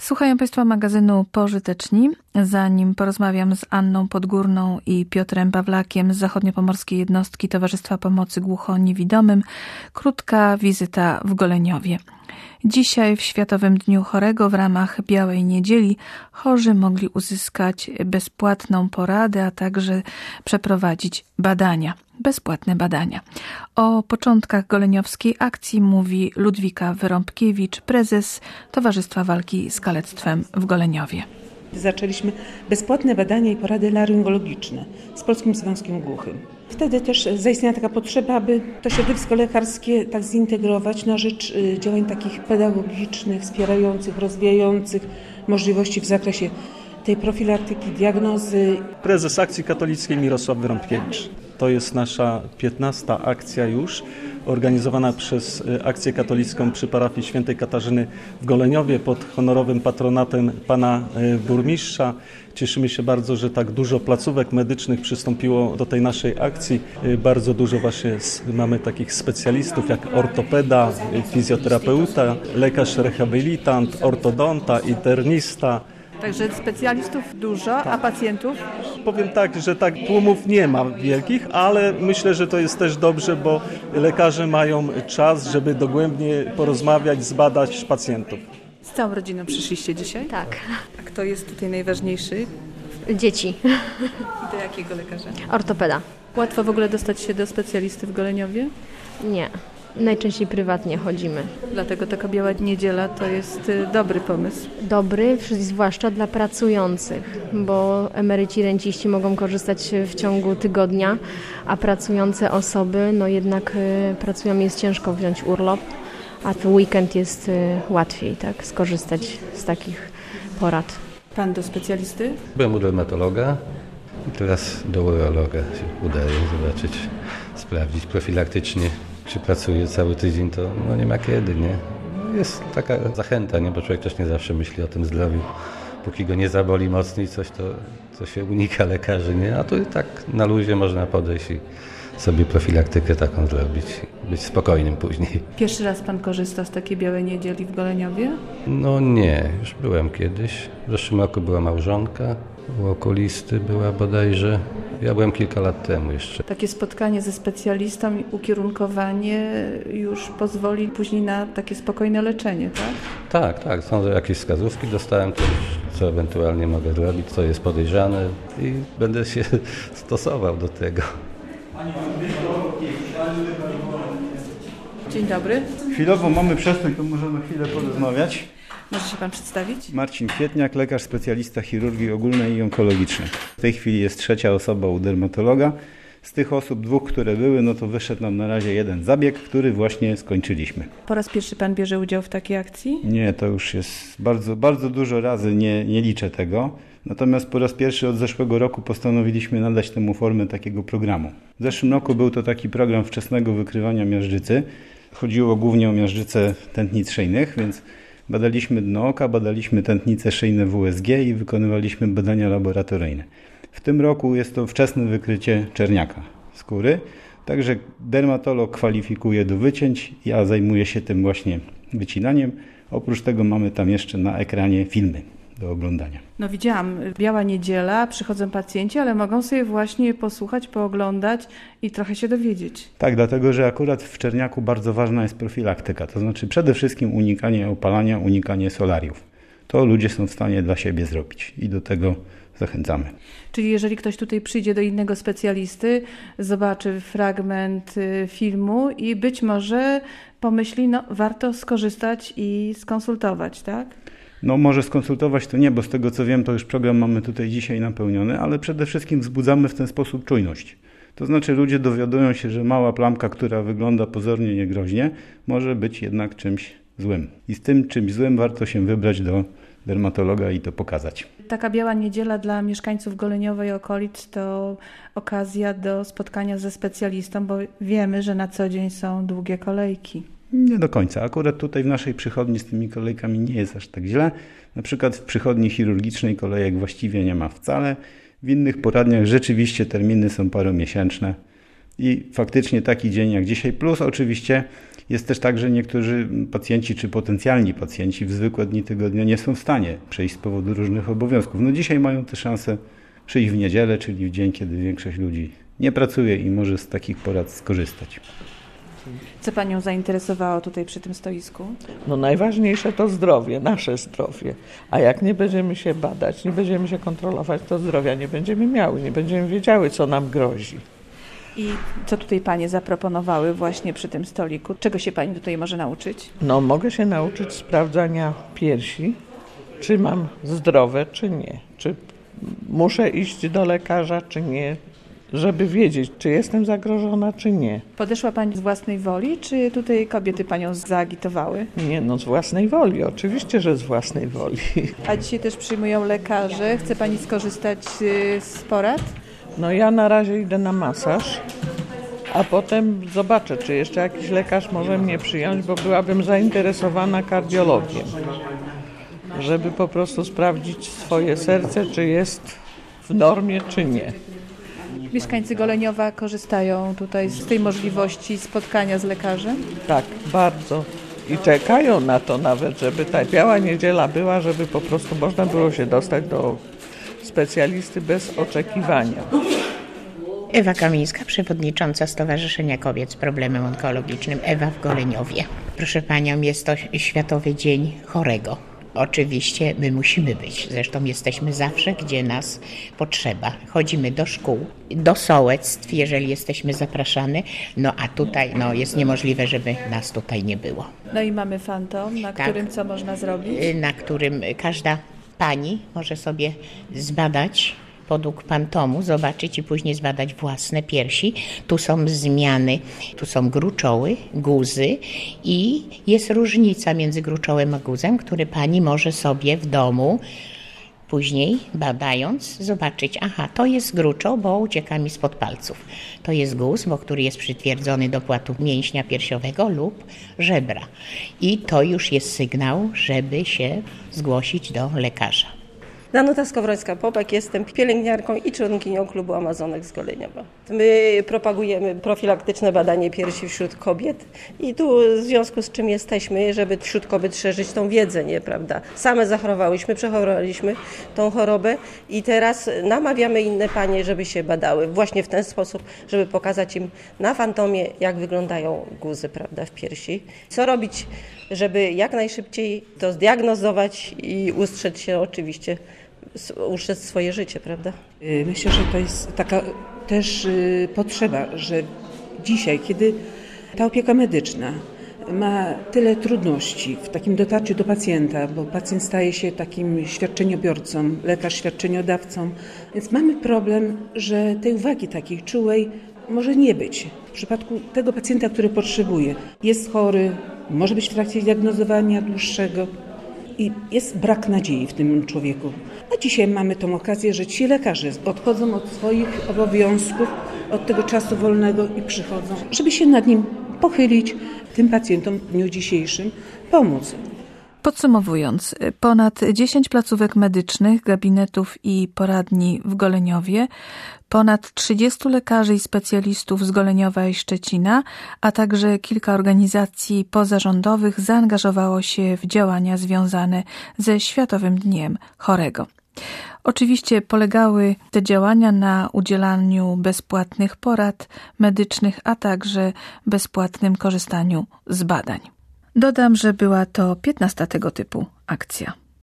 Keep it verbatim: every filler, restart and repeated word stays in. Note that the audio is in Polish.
Słuchają Państwo magazynu Pożyteczni. Zanim porozmawiam z Anną Podgórną i Piotrem Pawlakiem z Zachodniopomorskiej Jednostki Towarzystwa Pomocy Głuchoniewidomym, krótka wizyta w Goleniowie. Dzisiaj w Światowym Dniu Chorego w ramach Białej Niedzieli chorzy mogli uzyskać bezpłatną poradę, a także przeprowadzić badania, bezpłatne badania. O początkach goleniowskiej akcji mówi Ludwika Wyrąbkiewicz, prezes Towarzystwa Walki z Kalectwem w Goleniowie. Zaczęliśmy bezpłatne badania i porady laryngologiczne z Polskim Związkiem Głuchym. Wtedy też zaistniała taka potrzeba, aby to środowisko lekarskie tak zintegrować na rzecz działań takich pedagogicznych, wspierających, rozwijających możliwości w zakresie tej profilaktyki, diagnozy. Prezes Akcji Katolickiej Mirosław Wyrąbkiewicz. To jest nasza piętnasta akcja już, organizowana przez Akcję Katolicką przy parafii Świętej Katarzyny w Goleniowie pod honorowym patronatem pana burmistrza. Cieszymy się bardzo, że tak dużo placówek medycznych przystąpiło do tej naszej akcji. Bardzo dużo właśnie mamy takich specjalistów jak ortopeda, fizjoterapeuta, lekarz rehabilitant, ortodonta, internista. Także specjalistów dużo, a pacjentów? Powiem tak, że tak tłumów nie ma wielkich, ale myślę, że to jest też dobrze, bo lekarze mają czas, żeby dogłębnie porozmawiać, zbadać pacjentów. Z całą rodziną przyszliście dzisiaj? Tak. A kto jest tutaj najważniejszy? Dzieci. I do jakiego lekarza? Ortopeda. Łatwo w ogóle dostać się do specjalisty w Goleniowie? Nie. Najczęściej prywatnie chodzimy. Dlatego taka Biała Niedziela to jest dobry pomysł. Dobry, zwłaszcza dla pracujących, bo emeryci, renciści mogą korzystać w ciągu tygodnia, a pracujące osoby, no jednak y, pracują, jest ciężko wziąć urlop, a w weekend jest y, łatwiej tak, skorzystać z takich porad. Pan do specjalisty? Byłem u dermatologa i teraz do urologa się udaje zobaczyć, sprawdzić profilaktycznie. Czy pracuje cały tydzień, to no nie ma kiedy, nie? Jest taka zachęta, nie? Bo człowiek też nie zawsze myśli o tym zdrowiu. Póki go nie zaboli mocniej coś, to, to się unika lekarzy, nie? A tu i tak na luzie można podejść i sobie profilaktykę taką zrobić, być spokojnym później. Pierwszy raz pan korzysta z takiej Białej Niedzieli w Goleniowie? No nie, już byłem kiedyś. W zeszłym roku była małżonka, u okulisty była bodajże. Ja byłem kilka lat temu jeszcze. Takie spotkanie ze specjalistą, ukierunkowanie już pozwoli później na takie spokojne leczenie, tak? Tak, tak. Są jakieś wskazówki, dostałem też, co ewentualnie mogę zrobić, co jest podejrzane i będę się stosował do tego. Dzień dobry. Chwilowo mamy przestój, to możemy chwilę porozmawiać. Może się pan przedstawić? Marcin Kwietniak, lekarz specjalista chirurgii ogólnej i onkologicznej. W tej chwili jest trzecia osoba u dermatologa. Z tych osób dwóch, które były, no to wyszedł nam na razie jeden zabieg, który właśnie skończyliśmy. Po raz pierwszy pan bierze udział w takiej akcji? Nie, to już jest bardzo, bardzo dużo razy, nie, nie liczę tego. Natomiast po raz pierwszy od zeszłego roku postanowiliśmy nadać temu formę takiego programu. W zeszłym roku był to taki program wczesnego wykrywania miażdżycy. Chodziło głównie o miażdżycę tętnic szyjnych, więc badaliśmy dno oka, badaliśmy tętnice szyjne W S G i wykonywaliśmy badania laboratoryjne. W tym roku jest to wczesne wykrycie czerniaka skóry, także dermatolog kwalifikuje do wycięć, ja zajmuję się tym właśnie wycinaniem. Oprócz tego mamy tam jeszcze na ekranie filmy do oglądania. No widziałam, Biała Niedziela, przychodzą pacjenci, ale mogą sobie właśnie posłuchać, pooglądać i trochę się dowiedzieć. Tak, dlatego że akurat w czerniaku bardzo ważna jest profilaktyka, to znaczy przede wszystkim unikanie opalania, unikanie solariów. To ludzie są w stanie dla siebie zrobić i do tego zachęcamy. Czyli jeżeli ktoś tutaj przyjdzie do innego specjalisty, zobaczy fragment filmu i być może pomyśli, no warto skorzystać i skonsultować, tak? No może skonsultować to nie, bo z tego co wiem, to już program mamy tutaj dzisiaj napełniony, ale przede wszystkim wzbudzamy w ten sposób czujność. To znaczy ludzie dowiadują się, że mała plamka, która wygląda pozornie niegroźnie, może być jednak czymś złym. I z tym czymś złym warto się wybrać do dermatologa i to pokazać. Taka Biała Niedziela dla mieszkańców Goleniowa i okolic to okazja do spotkania ze specjalistą, bo wiemy, że na co dzień są długie kolejki. Nie do końca. Akurat tutaj w naszej przychodni z tymi kolejkami nie jest aż tak źle. Na przykład w przychodni chirurgicznej kolejek właściwie nie ma wcale. W innych poradniach rzeczywiście terminy są paromiesięczne. I faktycznie taki dzień jak dzisiaj, plus oczywiście Jest też tak, że niektórzy pacjenci czy potencjalni pacjenci w zwykłe dni tygodnia nie są w stanie przejść z powodu różnych obowiązków. No dzisiaj mają tę szansę przyjść w niedzielę, czyli w dzień, kiedy większość ludzi nie pracuje i może z takich porad skorzystać. Co Panią zainteresowało tutaj przy tym stoisku? No najważniejsze to zdrowie, nasze zdrowie. A jak nie będziemy się badać, nie będziemy się kontrolować, to zdrowia nie będziemy miały, nie będziemy wiedziały, co nam grozi. I co tutaj Panie zaproponowały właśnie przy tym stoliku? Czego się Pani tutaj może nauczyć? No mogę się nauczyć sprawdzania piersi, czy mam zdrowe, czy nie. Czy muszę iść do lekarza, czy nie, żeby wiedzieć, czy jestem zagrożona, czy nie. Podeszła Pani z własnej woli, czy tutaj kobiety Panią zaagitowały? Nie, no z własnej woli, oczywiście, że z własnej woli. A dzisiaj też przyjmują lekarze. Chce Pani skorzystać z porad? No ja na razie idę na masaż, a potem zobaczę, czy jeszcze jakiś lekarz może mnie przyjąć, bo byłabym zainteresowana kardiologiem, żeby po prostu sprawdzić swoje serce, czy jest w normie, czy nie. Mieszkańcy Goleniowa korzystają tutaj z tej możliwości spotkania z lekarzem? Tak, bardzo. I czekają na to nawet, żeby ta biała niedziela była, żeby po prostu można było się dostać do specjalisty bez oczekiwania. Ewa Kamińska, przewodnicząca Stowarzyszenia Kobiet z Problemem Onkologicznym Ewa w Goleniowie. Proszę Panią, jest to Światowy Dzień Chorego. Oczywiście my musimy być, zresztą jesteśmy zawsze, gdzie nas potrzeba. Chodzimy do szkół, do sołectw, jeżeli jesteśmy zapraszane, no a tutaj no, jest niemożliwe, żeby nas tutaj nie było. No i mamy fantom, na Tak. którym co można zrobić? Na którym każda pani może sobie zbadać podług pantomu, zobaczyć i później zbadać własne piersi. Tu są zmiany, tu są gruczoły, guzy i jest różnica między gruczołem a guzem, który pani może sobie w domu później badając zobaczyć, aha, to jest gruczoł, bo ucieka mi spod palców. To jest guz, bo który jest przytwierdzony do płatu mięśnia piersiowego lub żebra. I to już jest sygnał, żeby się zgłosić do lekarza. Danuta Skowrońska-Popek, jestem pielęgniarką i członkinią klubu Amazonek z Goleniowa. My propagujemy profilaktyczne badanie piersi wśród kobiet i tu w związku z czym jesteśmy, żeby wśród kobiet szerzyć tą wiedzę, nie, prawda? Same zachorowałyśmy, przechorowaliśmy tą chorobę i teraz namawiamy inne panie, żeby się badały właśnie w ten sposób, żeby pokazać im na fantomie, jak wyglądają guzy, prawda, w piersi. Co robić, żeby jak najszybciej to zdiagnozować i ustrzec się oczywiście uszczęść swoje życie, prawda? Myślę, że to jest taka też potrzeba, że dzisiaj, kiedy ta opieka medyczna ma tyle trudności w takim dotarciu do pacjenta, bo pacjent staje się takim świadczeniobiorcą, lekarz świadczeniodawcą, więc mamy problem, że tej uwagi takiej czułej może nie być. W przypadku tego pacjenta, który potrzebuje, jest chory, może być w trakcie diagnozowania dłuższego i jest brak nadziei w tym człowieku. A dzisiaj mamy tą okazję, że ci lekarze odchodzą od swoich obowiązków, od tego czasu wolnego i przychodzą, żeby się nad nim pochylić, tym pacjentom w dniu dzisiejszym pomóc. Podsumowując, ponad dziesięć placówek medycznych, gabinetów i poradni w Goleniowie, ponad trzydziestu lekarzy i specjalistów z Goleniowa i Szczecina, a także kilka organizacji pozarządowych zaangażowało się w działania związane ze Światowym Dniem Chorego. Oczywiście polegały te działania na udzielaniu bezpłatnych porad medycznych, a także bezpłatnym korzystaniu z badań. Dodam, że była to piętnasta tego typu akcja.